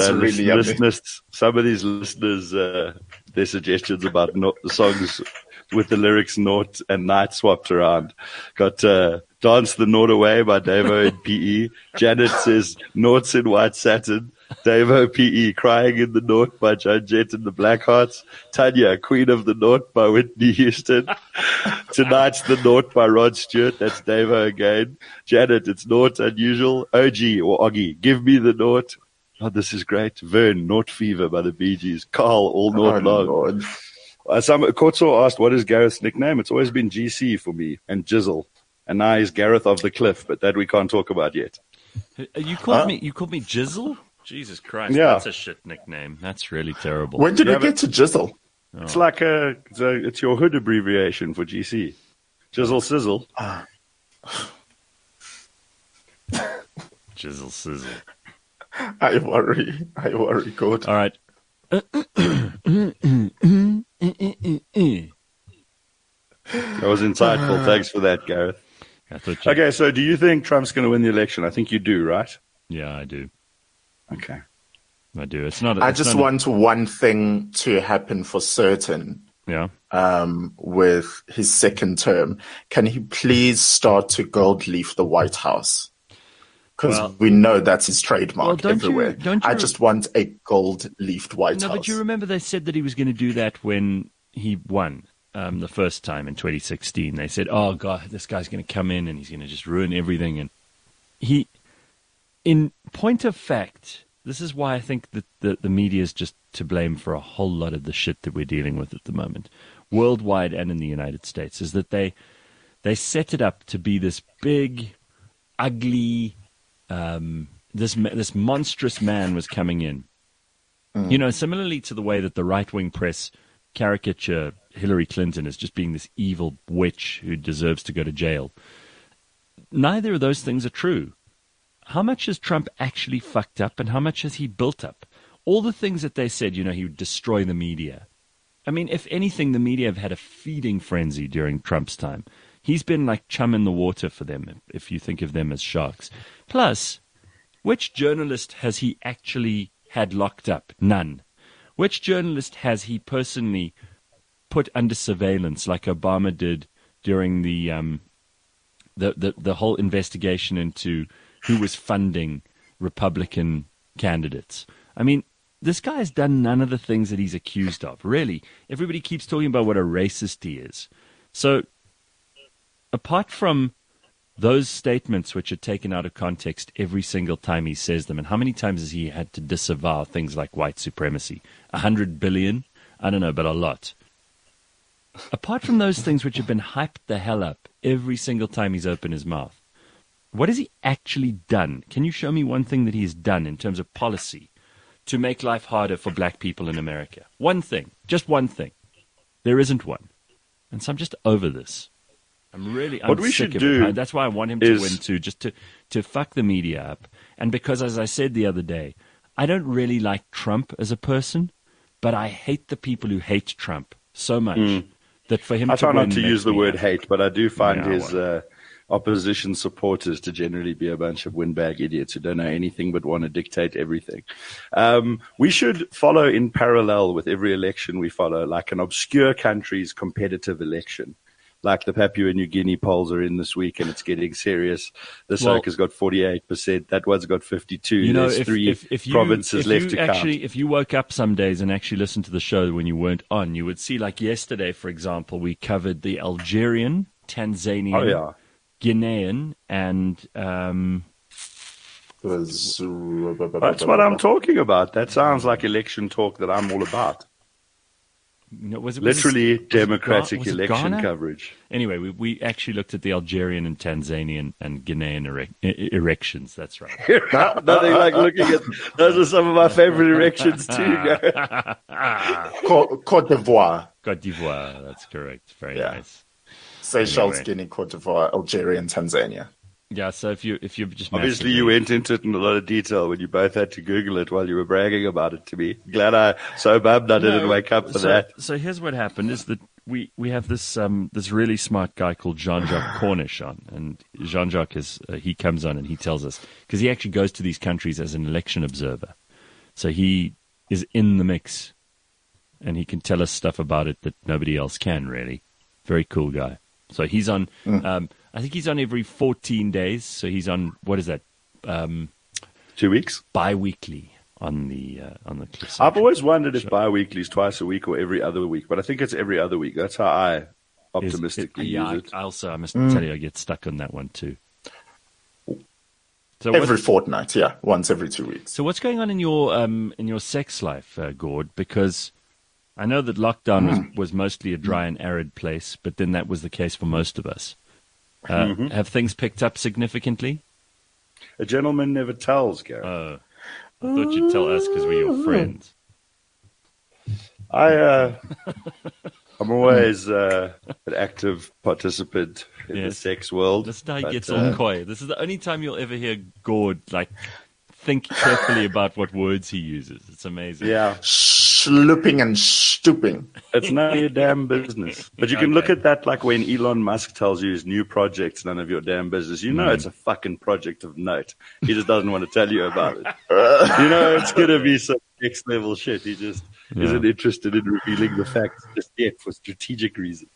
listeners, their suggestions about the songs with the lyrics Naught and Night swapped around. Got Dance the Naught Away by Davo and PE. Janet says Naughts in White Satin. Davo PE, Crying in the Naught by Joan Jett and the Blackhearts. Tanya, Queen of the Naught by Whitney Houston. Tonight's the Naught by Rod Stewart. That's Davo again. Janet, it's Naught Unusual. OG or Oggy, Give Me the Naught. Oh, this is great. Vern, Naught Fever by the Bee Gees. Carl, All Naught Long. Lord. Kotso asked, what is Gareth's nickname? It's always been GC for me and Jizzle. And now he's Gareth of the Cliff, but that we can't talk about yet. You called me Jizzle? Jesus Christ, that's a shit nickname. That's really terrible. When did we get to Jizzle? It's like it's your hood abbreviation for GC. Jizzle Sizzle. Jizzle Sizzle. I worry, God. All right. That was insightful. Thanks for that, Gareth. Okay, so do you think Trump's going to win the election? I think you do, right? Yeah, I do. Okay. I do. I just want one thing to happen for certain. Yeah. With his second term. Can he please start to gold leaf the White House? Because we know that's his trademark everywhere. I just want a gold-leafed White House. No, but you remember they said that he was going to do that when he won the first time in 2016. They said, oh, God, this guy's going to come in and he's going to just ruin everything. And in point of fact, this is why I think that the media is just to blame for a whole lot of the shit that we're dealing with at the moment, worldwide and in the United States, is that they set it up to be this big, ugly... this monstrous man was coming in. You know, similarly to the way that the right-wing press caricature Hillary Clinton as just being this evil witch who deserves to go to jail. Neither of those things are true. How much has Trump actually fucked up and how much has he built up? All the things that they said, you know, he would destroy the media. I mean, if anything, the media have had a feeding frenzy during Trump's time. He's been like chum in the water for them, if you think of them as sharks. Plus, which journalist has he actually had locked up? None. Which journalist has he personally put under surveillance, like Obama did during the whole investigation into who was funding Republican candidates? I mean, this guy has done none of the things that he's accused of. Really, everybody keeps talking about what a racist he is. So, apart from those statements which are taken out of context every single time he says them, and how many times has he had to disavow things like white supremacy? 100 billion? I don't know, but a lot. Apart from those things which have been hyped the hell up every single time he's opened his mouth, what has he actually done? Can you show me one thing that he's done in terms of policy to make life harder for black people in America? One thing. Just one thing. There isn't one. And so I'm just over this. I'm sick of it. That's why I want him to win too, just to fuck the media up. And because, as I said the other day, I don't really like Trump as a person, but I hate the people who hate Trump so much that for him I to try win not to use the word hate, but I do find his well. opposition supporters to generally be a bunch of windbag idiots who don't know anything but want to dictate everything. We should follow in parallel with every election we follow, like an obscure country's competitive election. Like the Papua New Guinea polls are in this week, and it's getting serious. The Soc has got 48%. That one's got 52%. You know, There's three provinces left to count. If you woke up some days and actually listened to the show when you weren't on, you would see, like yesterday, for example, we covered the Algerian, Tanzanian, Guinean, and that's what I'm talking about. That sounds like election talk that I'm all about. Literally democratic election coverage. Anyway, we actually looked at the Algerian and Tanzanian and Guinean erections. That's right. Nothing like looking at. Those are some of my favorite erections too. Cote d'Ivoire. Cote d'Ivoire. That's correct. Very nice. Seychelles, Guinea, Cote d'Ivoire, Algeria, and Tanzania. Yeah, so if you're just obviously you went into it in a lot of detail when you both had to Google it while you were bragging about it to me. Glad I didn't wake up for that. So here's what happened: is that we have this really smart guy called Jean-Jacques Cornish on, and Jean-Jacques he comes on and he tells us, because he actually goes to these countries as an election observer, so he is in the mix, and he can tell us stuff about it that nobody else can really. Very cool guy. So he's on. I think he's on every 14 days. So he's on, what is that? 2 weeks? Bi-weekly on the Cliff. I've always wondered if bi-weekly is twice a week or every other week, but I think it's every other week. That's how I optimistically use it. I must tell you, I get stuck on that one too. So every fortnight, once every 2 weeks. So what's going on in your sex life, Gord? Because I know that lockdown was mostly a dry and arid place, but then that was the case for most of us. Have things picked up significantly? A gentleman never tells, Gary. I thought you'd tell us because we're your friends. I'm always an active participant in the sex world. This guy gets all coy. This is the only time you'll ever hear Gord think carefully about what words he uses. It's amazing. Yeah. Slooping and stooping. It's none of your damn business. But you can look at that like when Elon Musk tells you his new project's none of your damn business. You know it's a fucking project of note. He just doesn't want to tell you about it. You know it's going to be some next level shit. He just isn't interested in revealing the facts just yet for strategic reasons.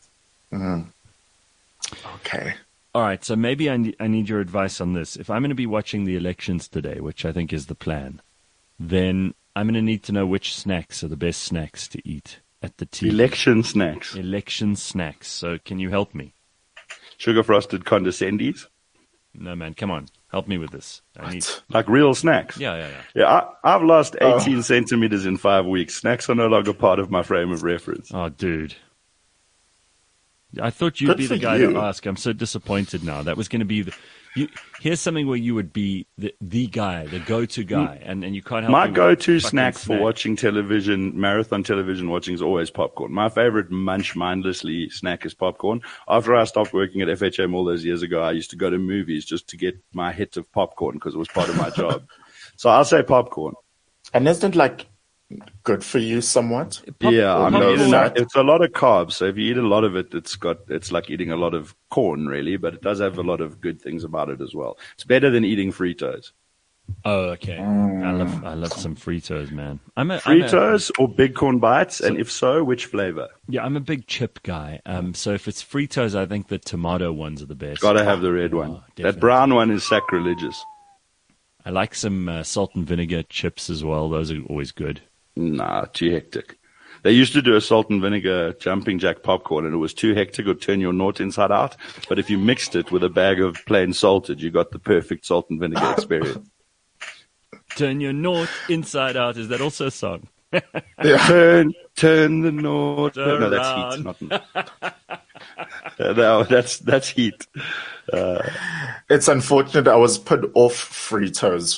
Okay. All right, so maybe I need your advice on this. If I'm going to be watching the elections today, which I think is the plan, then I'm going to need to know which snacks are the best snacks to eat at the TV. Election snacks. Election snacks. So can you help me? Sugar frosted condescendies? No, man, come on. Help me with this. Like real snacks? Yeah. Yeah, I've lost 18 centimeters in 5 weeks. Snacks are no longer part of my frame of reference. Oh, dude. I thought you'd be the guy to ask. I'm so disappointed now. That was going to be here's something where you would be the guy, the go-to guy, and you can't help my go-to snack for watching television, marathon television watching, is always popcorn. My favorite munch mindlessly snack is popcorn. After I stopped working at FHM all those years ago, I used to go to movies just to get my hit of popcorn because it was part of my job. So I'll say popcorn. And isn't it good for you somewhat? It's a lot of carbs. So if you eat a lot of it, it's like eating a lot of corn, really. But it does have a lot of good things about it as well. It's better than eating Fritos. Oh, okay. I love some Fritos, man. Fritos or Big Corn Bites, and if so, which flavor? Yeah, I'm a big chip guy. So if it's Fritos, I think the tomato ones are the best. Gotta have the red one. Definitely. That brown one is sacrilegious. I like some salt and vinegar chips as well. Those are always good. Nah, too hectic. They used to do a salt and vinegar jumping jack popcorn, and it was too hectic, or turn your Nort inside out. But if you mixed it with a bag of plain salted, you got the perfect salt and vinegar experience. Turn your Nort inside out. Is that also a song? Yeah. Turn the Nort. No, that's Heat. No, that's Heat. It's unfortunate I was put off Fritos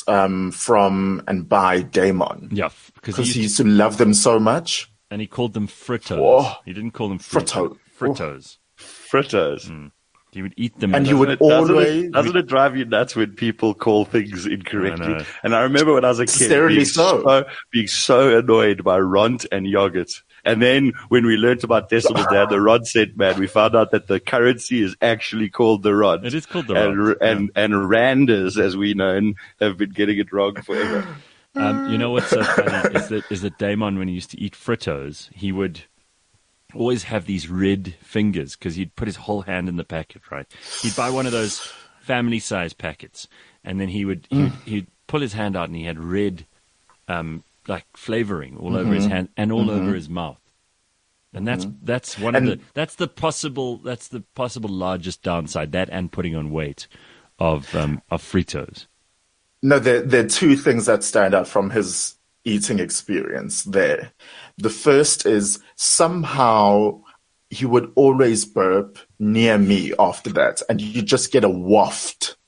from and by Damon. Yeah, because he used to love them so much. And he called them Fritos. Whoa. He didn't call them Fritos. Fritos. Fritos. He would eat them. And you would always... Doesn't it drive you nuts when people call things incorrectly? And I remember when I was a kid being so annoyed by Ront and yogurt. And then when we learned about Decimal Dad, the Rod said, man, we found out that the currency is actually called the Rod. It is called the Rod. And Randers, as we know, have been getting it wrong forever. You know what's so funny is that Damon, when he used to eat Fritos, he would always have these red fingers because he'd put his whole hand in the packet, right? He'd buy one of those family-size packets, and then he'd pull his hand out, and he had red, like flavoring all over his hand and all over his mouth. And that's the possible largest downside, that and putting on weight of Fritos. No, there are two things that stand out from his eating experience there. The first is somehow he would always burp near me after that, and you just get a waft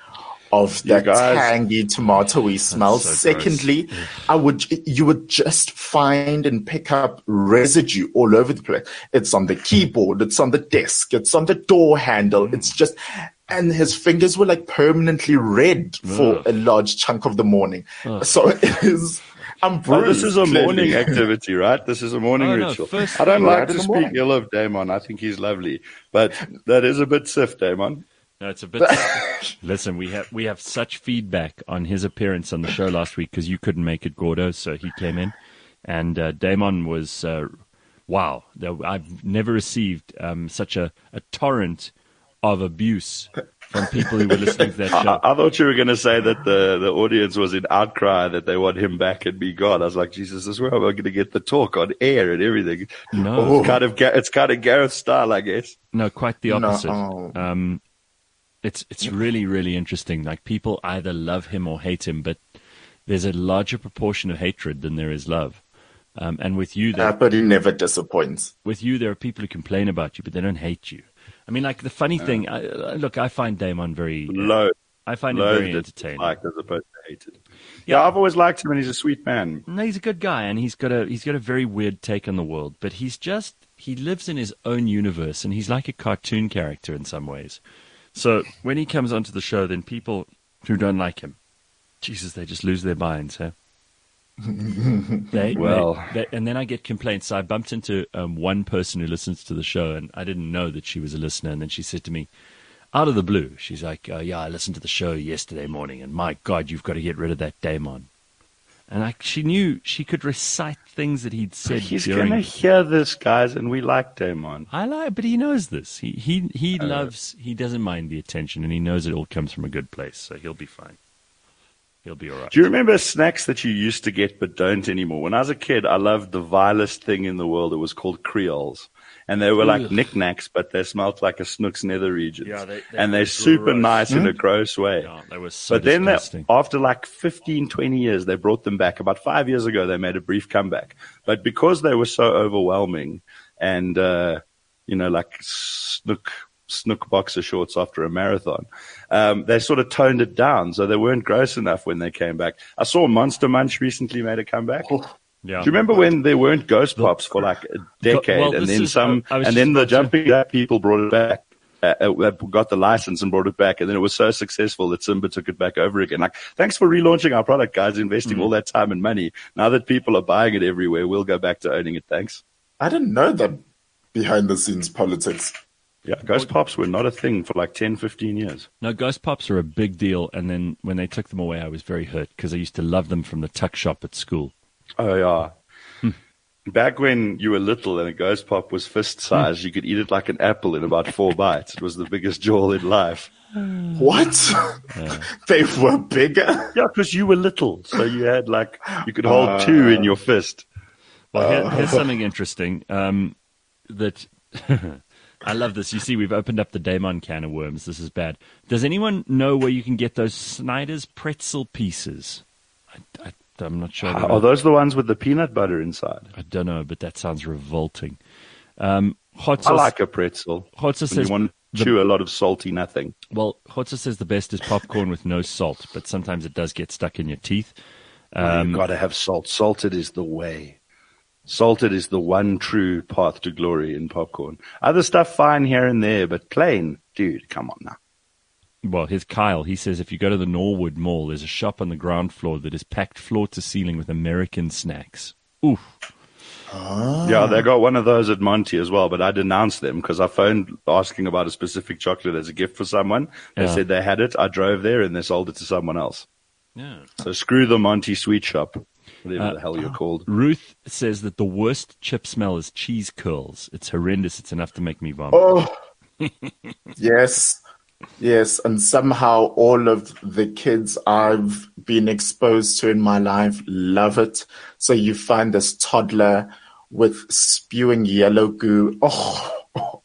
of that tangy tomatoey smell. So secondly, you would just find and pick up residue all over the place. It's on the keyboard, it's on the desk, it's on the door handle. It's just, and his fingers were like permanently red for a large chunk of the morning. So it is. This is a morning activity, right? This is a morning ritual. I don't like to speak ill of Damon. I think he's lovely, but that is a bit stiff, Damon. No, it's a bit. Listen, we have such feedback on his appearance on the show last week because you couldn't make it, Gordo, so he came in, and Damon was wow. I've never received such a torrent of abuse from people who were listening to that show. I thought you were going to say that the audience was in outcry that they want him back and be gone. I was like, Jesus, as well, we're going to get the talk on air and everything. No, it's kind of Gareth style, I guess. No, quite the opposite. No. It's really, really interesting. Like, people either love him or hate him, but there's a larger proportion of hatred than there is love. And with you, but he never disappoints. With you, there are people who complain about you, but they don't hate you. I mean, like, the funny thing, I find Damon very I find him very entertaining. Liked as opposed to hated. Yeah, I've always liked him, and he's a sweet man. No, he's a good guy, and he's got a very weird take on the world. But he lives in his own universe, and he's like a cartoon character in some ways. So when he comes onto the show, then people who don't like him, Jesus, they just lose their minds, huh? And then I get complaints. So I bumped into one person who listens to the show, and I didn't know that she was a listener. And then she said to me, out of the blue, she's like, yeah, I listened to the show yesterday morning, and my God, you've got to get rid of that Damon. And she knew, she could recite things that he'd said. He's going to hear this, guys, and we like Damon. But he knows this. He loves, he doesn't mind the attention, and he knows it all comes from a good place, so he'll be fine. He'll be all right. Do you remember snacks that you used to get but don't anymore? When I was a kid, I loved the vilest thing in the world. It was called Creoles. And they were like knickknacks, but they smelled like a Snook's nether regions. Yeah, they're super nice in a gross way. Yeah, they were so disgusting. Then after like 15, 20 years, they brought them back. About 5 years ago, they made a brief comeback. But because they were so overwhelming and, like Snook boxer shorts after a marathon, they sort of toned it down. So they weren't gross enough when they came back. I saw Monster Munch recently made a comeback. Yeah. Do you remember when there weren't Ghost Pops for like a decade, and then the Jumping Jack people brought it back, got the license and brought it back, and then it was so successful that Simba took it back over again. Like, thanks for relaunching our product, guys, investing all that time and money. Now that people are buying it everywhere, we'll go back to owning it. Thanks. I didn't know that behind the scenes politics. Yeah, Ghost Pops were not a thing for like 10, 15 years. No, Ghost Pops are a big deal. And then when they took them away, I was very hurt because I used to love them from the tuck shop at school. Oh, yeah. Back when you were little and a Ghost Pop was fist size, you could eat it like an apple in about 4 bites. It was the biggest jewel in life. What? They were bigger? Yeah, because you were little. So you had you could hold 2 in your fist. Well, here's something interesting that I love this. You see, we've opened up the Daemon can of worms. This is bad. Does anyone know where you can get those Snyder's pretzel pieces? I'm not sure. Are those the ones with the peanut butter inside? I don't know, but that sounds revolting. I like a pretzel. Hotza says you want to chew a lot of salty nothing. Well, Hotza says the best is popcorn with no salt, but sometimes it does get stuck in your teeth. You've got to have salt. Salted is the way. Salted is the one true path to glory in popcorn. Other stuff fine here and there, but plain, dude, come on now. Well, here's Kyle. He says if you go to the Norwood Mall, there's a shop on the ground floor that is packed floor to ceiling with American snacks. Oof. Yeah, they got one of those at Monty as well, but I denounced them because I phoned asking about a specific chocolate as a gift for someone. They said they had it. I drove there and they sold it to someone else. Yeah. So screw the Monty Sweet Shop, whatever the hell you're called. Ruth says that the worst chip smell is cheese curls. It's horrendous. It's enough to make me vomit. Oh, yes. Yes, and somehow all of the kids I've been exposed to in my life love it. So you find this toddler with spewing yellow goo. Oh.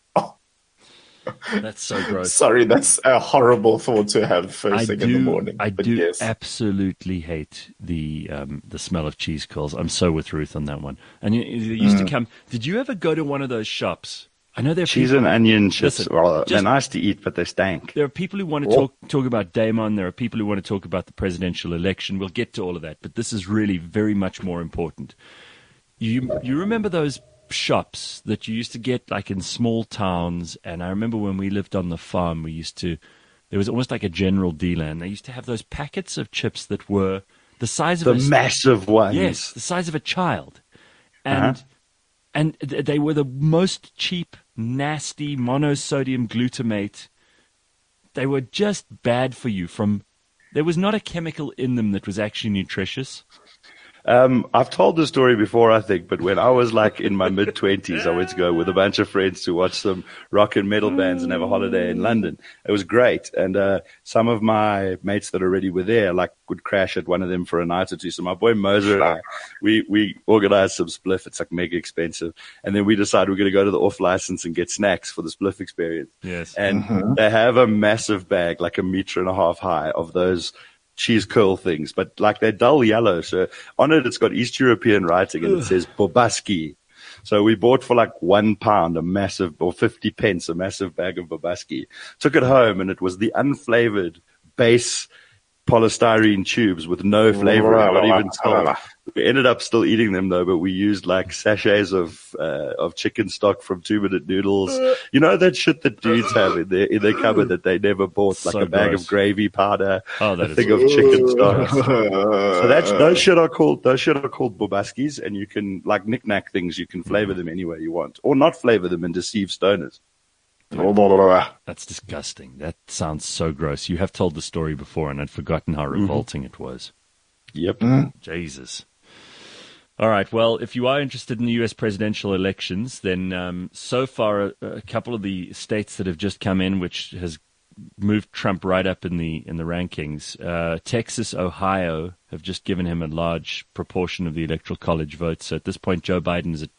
That's so gross. Sorry, that's a horrible thought to have first thing in the morning. I do absolutely hate the smell of cheese curls. I'm so with Ruth on that one. And it used to come. Did you ever go to one of those shops? I know there are cheese people, and onion chips. Listen, well, they're nice to eat, but they stank. There are people who want to talk about Daemon. There are people who want to talk about the presidential election. We'll get to all of that, but this is really very much more important. You remember those shops that you used to get like in small towns? And I remember when we lived on the farm, there was almost like a general dealer, and they used to have those packets of chips that were the size of the massive ones. Yes, the size of a child, and. And they were the most cheap, nasty monosodium glutamate. They were just bad for you. There was not a chemical in them that was actually nutritious. I've told the story before, I think, but when I was like in my mid-20s, I went to go with a bunch of friends to watch some rock and metal bands and have a holiday in London. It was great. And some of my mates that already were there, would crash at one of them for a night or two. So my boy Moser and I, we organized some spliff. It's like mega expensive. And then we decided we're going to go to the off license and get snacks for the spliff experience. Yes. And they have a massive bag, like 1.5 meters high, of those cheese curl things, but they're dull yellow. So on it, it's got East European writing and it says Bobaski. So we bought for £1 a massive, or 50 pence, a massive bag of Bobaski. Took it home and it was the unflavored base polystyrene tubes with no flavor, not even salt. We ended up still eating them though, but we used sachets of chicken stock from 2 Minute Noodles. You know that shit that dudes have in their cupboard that they never bought, like a bag gross. of gravy powder, a thing of chicken stock. So those shit are called Bobaskis, and you can knick-knack things. You can flavor them any way you want, or not flavor them and deceive stoners. That's disgusting. That sounds so gross. You have told the story before, and I'd forgotten how revolting it was. Yep. Jesus. All right. Well, if you are interested in the U.S. presidential elections, then so far a couple of the states that have just come in, which has moved Trump right up in the rankings, Texas, Ohio have just given him a large proportion of the Electoral College votes. So at this point, Joe Biden is at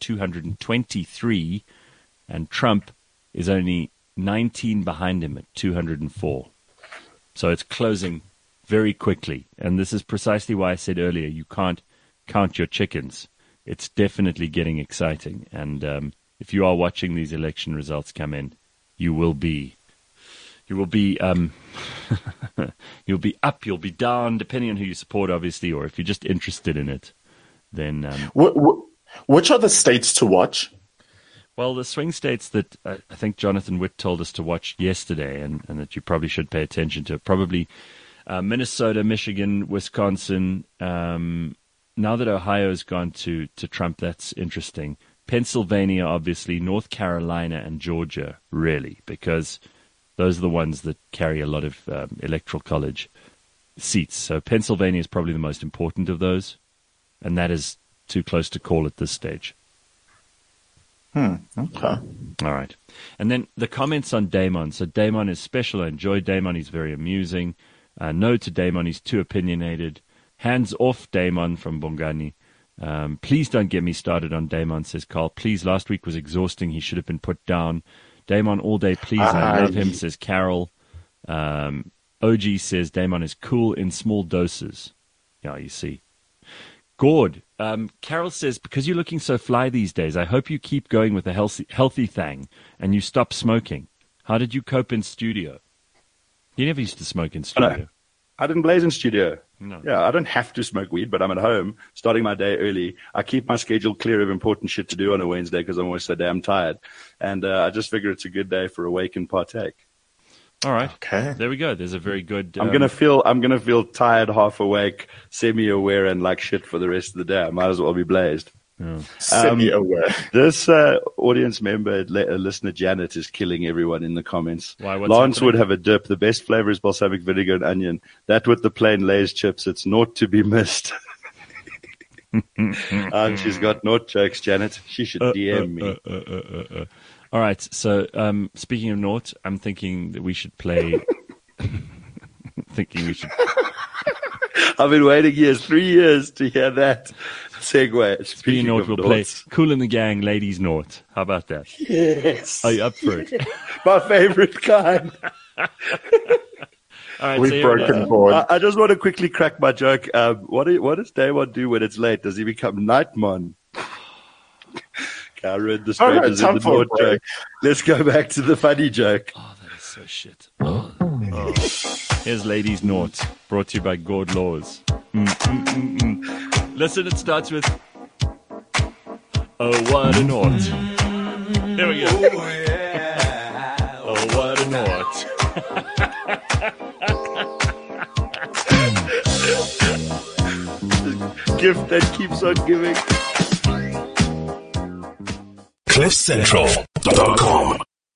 223, and Trump is only 19 behind him at 204. So it's closing very quickly. And this is precisely why I said earlier, you can't count your chickens. It's definitely getting exciting. And if you are watching these election results come in, you will be you'll be up, you'll be down, depending on who you support, obviously, or if you're just interested in it, then... which are the states to watch? Well, the swing states that I think Jonathan Witt told us to watch yesterday and that you probably should pay attention to, probably Minnesota, Michigan, Wisconsin. Now that Ohio's gone to Trump, that's interesting. Pennsylvania, obviously, North Carolina and Georgia, really, because those are the ones that carry a lot of electoral college seats. So Pennsylvania is probably the most important of those, and that is too close to call at this stage. Okay. All right. And then the comments on Damon. So Damon is special. I enjoy Damon. He's very amusing. No to Damon. He's too opinionated. Hands off Damon from Bongani. Please don't get me started on Damon, says Carl. Please, last week was exhausting. He should have been put down. Damon all day, please. I love him, says Carol. OG says Damon is cool in small doses. Yeah, you see. Gord, Carol says, because you're looking so fly these days, I hope you keep going with the healthy thing and you stop smoking. How did you cope in studio? You never used to smoke in studio. No, I didn't blaze in studio. No. Yeah, I don't have to smoke weed, but I'm at home, starting my day early. I keep my schedule clear of important shit to do on a Wednesday because I'm always so damn tired. And I just figure it's a good day for Awake and Partake. All right. Okay. There we go. There's a very good... I'm gonna feel tired, half awake, semi-aware, and like shit for the rest of the day. I might as well be blazed. Yeah. Semi-aware. This audience member, listener Janet, is killing everyone in the comments. Why? What's Lance happening? would have a dip. The best flavor is balsamic vinegar and onion. That with the plain Lay's chips, it's not to be missed. And she's got naught jokes, Janet. She should DM me. All right. So, speaking of naught, I'm thinking that we should play... I've been waiting 3 years to hear that segue. Speaking of naught, we'll play Cool in the Gang, Ladies Naught. How about that? Yes. Are you up for it? My favorite kind. All right, We've broken board. I just want to quickly crack my joke. What does Damon do when it's late? Does he become Nightmon? I read the strangers in the North joke. Let's go back to the funny joke. Oh, that is so shit. Oh. Here's Ladies Naught, brought to you by Gord Laws. Listen, it starts with oh, what a naught. Here we go. Oh, what a naught. Gift that keeps on giving. CliffCentral.com